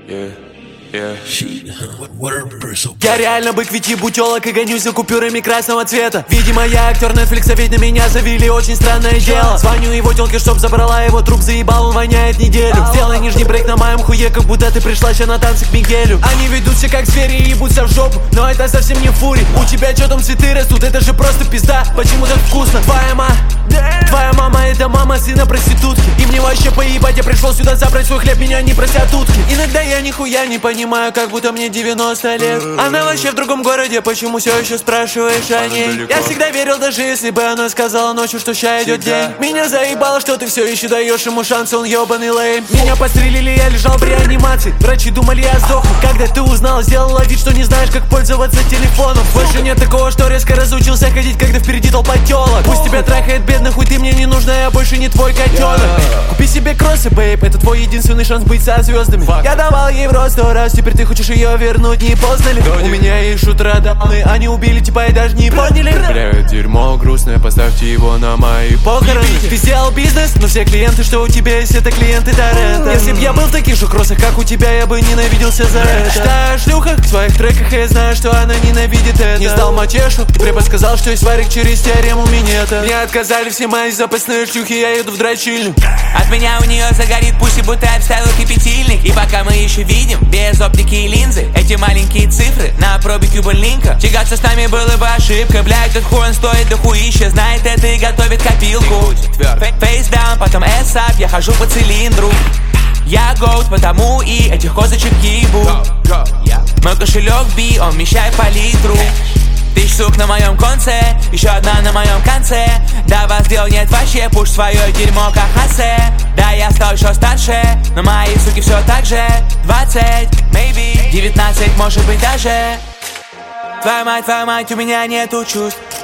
Я реально бык, ведь ебу тёлок и гонюсь за купюрами красного цвета. Видимо, я актер Netflix, ведь на меня завели очень странное дело. Звоню его тёлке, чтоб забрала его труп, заебал, он воняет неделю. Сделай нижний брейк на моем хуе, как будто ты пришла сейчас на танцы к Мигелю. Они ведут все как звери и ебутся в жопу, но это совсем не фури. У тебя чё там цветы растут, это же просто пизда. Почему так вкусно? Твоя мама это мама сына проститутки. И мне вообще поебать, я пришел сюда забрать свой хлеб, меня не просят утки. Иногда я нихуя не понимаю, как будто мне 90 лет. Она вообще в другом городе, почему все еще спрашиваешь о ней? Я всегда верил, даже если бы она сказала ночью, что ща идет день. Меня заебало, что ты все еще даешь ему шанс, он ебаный лейм. Меня подстрелили, я лежал в реанимации. Врачи думали, я сдохну. Когда ты узнала, сделала вид, что не знаешь, как пользоваться телефоном. Больше нет такого, что резко разучился ходить, когда впереди толпа тёлок. Пусть тебя трахает бедный хуй, ты мне не нужна, я больше не твой котенок. Купи себе кроссы, бейб, это твой единственный шанс быть со звездами. Я давал ей в рот 100 раз, теперь ты хочешь ее вернуть, не поздно ли? У меня есть шутера дамы, они убили типа и даже не поняли. Бля, дерьмо грустное, поставьте его на мои похороны. Ты сделал бизнес, но все клиенты, что у тебя есть, это клиенты Торрента. Если б я был в таких же кроссах, как у тебя, я бы ненавиделся за это. Читаю о шлюхах в своих треках, и я знаю, что она ненавидит это. Не сдал матешу, препод сказал, что есть варик через теорему минета. Мне отказали все мои запасные шлюхи, я еду в дрочильню. От меня у нее загорит пусть, будто я вставил кипятильник. И пока мы еще видим, без оптики и линзы, эти маленькие цифры на пробе Кьюбан-Линка. Тягаться с нами было бы ошибкой. Блядь, этот хуй он стоит дохуища, знает это и готовит копилку. Фейсдаун, потом эс-ап, я хожу по цилиндру. Я гоут, потому и этих козочек ебу. Мой кошелек би, он вмещает по литру. 1000 сук на моем конце, еще одна на моем конце. Да вас дел нет вообще, пуш свое дерьмо как хасе. Да я стал еще старше, но мои суки все так же. 20, maybe 19, может быть даже. Твоя мать, у меня нету чувств.